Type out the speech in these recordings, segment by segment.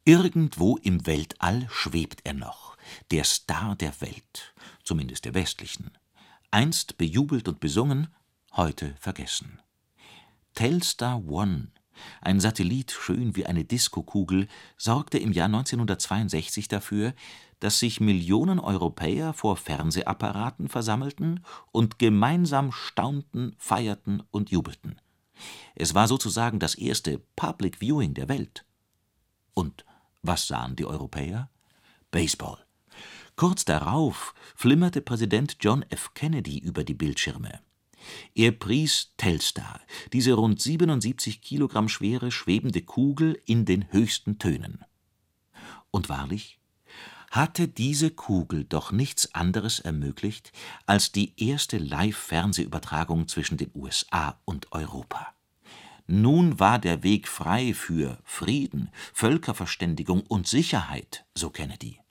Irgendwo im Weltall schwebt er noch, der Star der Welt, zumindest der westlichen. Einst bejubelt und besungen, heute vergessen. Telstar One, ein Satellit schön wie eine Diskokugel, sorgte im Jahr 1962 dafür, dass sich Millionen Europäer vor Fernsehapparaten versammelten und gemeinsam staunten, feierten und jubelten. Es war sozusagen das erste Public Viewing der Welt. Und was sahen die Europäer? Baseball. Kurz darauf flimmerte Präsident John F. Kennedy über die Bildschirme. Er pries Telstar, diese rund 77 Kilogramm schwere, schwebende Kugel in den höchsten Tönen. Und wahrlich, hatte diese Kugel doch nichts anderes ermöglicht als die erste Live-Fernsehübertragung zwischen den USA und Europa. Nun war der Weg frei für Frieden, Völkerverständigung und Sicherheit, so Kennedy.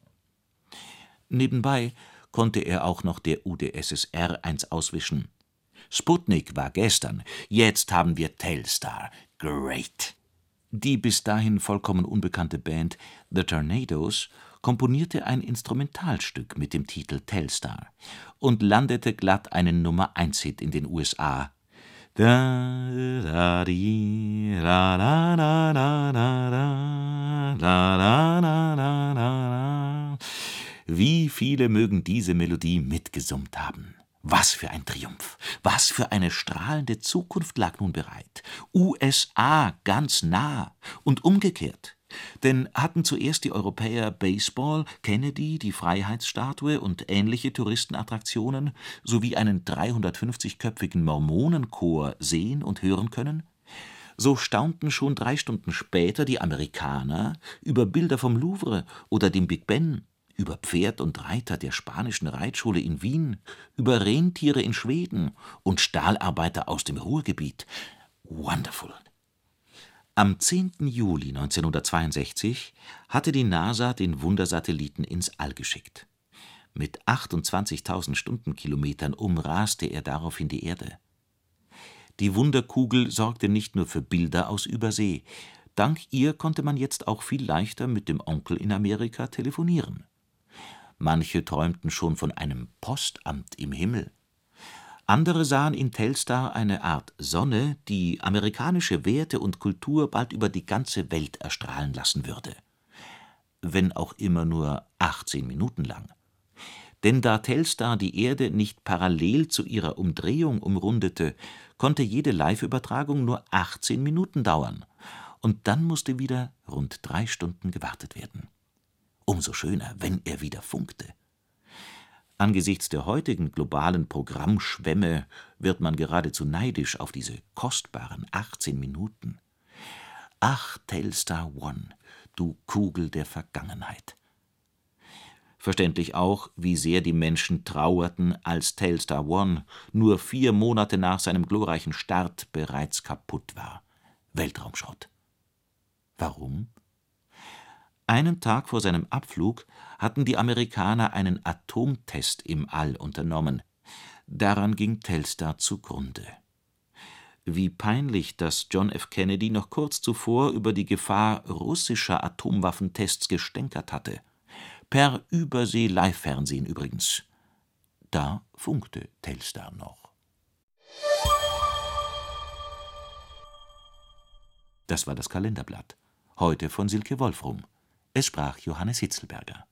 Nebenbei konnte er auch noch der UdSSR eins auswischen. Sputnik war gestern, jetzt haben wir Telstar. Great! Die bis dahin vollkommen unbekannte Band The Tornadoes komponierte ein Instrumentalstück mit dem Titel Telstar und landete glatt einen Nummer-1-Hit in den USA. Da da di la la la la la la la la la la. Wie viele mögen diese Melodie mitgesummt haben? Was für ein Triumph! Was für eine strahlende Zukunft lag nun bereit! USA ganz nah und umgekehrt. Denn hatten zuerst die Europäer Baseball, Kennedy, die Freiheitsstatue und ähnliche Touristenattraktionen sowie einen 350-köpfigen Mormonenchor sehen und hören können? So staunten schon 3 Stunden später die Amerikaner über Bilder vom Louvre oder dem Big Ben, über Pferd und Reiter der spanischen Reitschule in Wien, über Rentiere in Schweden und Stahlarbeiter aus dem Ruhrgebiet. Wonderful! Am 10. Juli 1962 hatte die NASA den Wundersatelliten ins All geschickt. Mit 28.000 Stundenkilometern umraste er daraufhin die Erde. Die Wunderkugel sorgte nicht nur für Bilder aus Übersee. Dank ihr konnte man jetzt auch viel leichter mit dem Onkel in Amerika telefonieren. Manche träumten schon von einem Postamt im Himmel. Andere sahen in Telstar eine Art Sonne, die amerikanische Werte und Kultur bald über die ganze Welt erstrahlen lassen würde. Wenn auch immer nur 18 Minuten lang. Denn da Telstar die Erde nicht parallel zu ihrer Umdrehung umrundete, konnte jede Live-Übertragung nur 18 Minuten dauern. Und dann musste wieder rund 3 Stunden gewartet werden. Umso schöner, wenn er wieder funkte. Angesichts der heutigen globalen Programmschwemme wird man geradezu neidisch auf diese kostbaren 18 Minuten. Ach, Telstar One, du Kugel der Vergangenheit. Verständlich auch, wie sehr die Menschen trauerten, als Telstar One nur 4 Monate nach seinem glorreichen Start bereits kaputt war. Weltraumschrott. Warum? Einen Tag vor seinem Abflug hatten die Amerikaner einen Atomtest im All unternommen. Daran ging Telstar zugrunde. Wie peinlich, dass John F. Kennedy noch kurz zuvor über die Gefahr russischer Atomwaffentests gestänkert hatte. Per Übersee-Live-Fernsehen übrigens. Da funkte Telstar noch. Das war das Kalenderblatt. Heute von Silke Wolfrum. Es sprach Johannes Hitzelberger.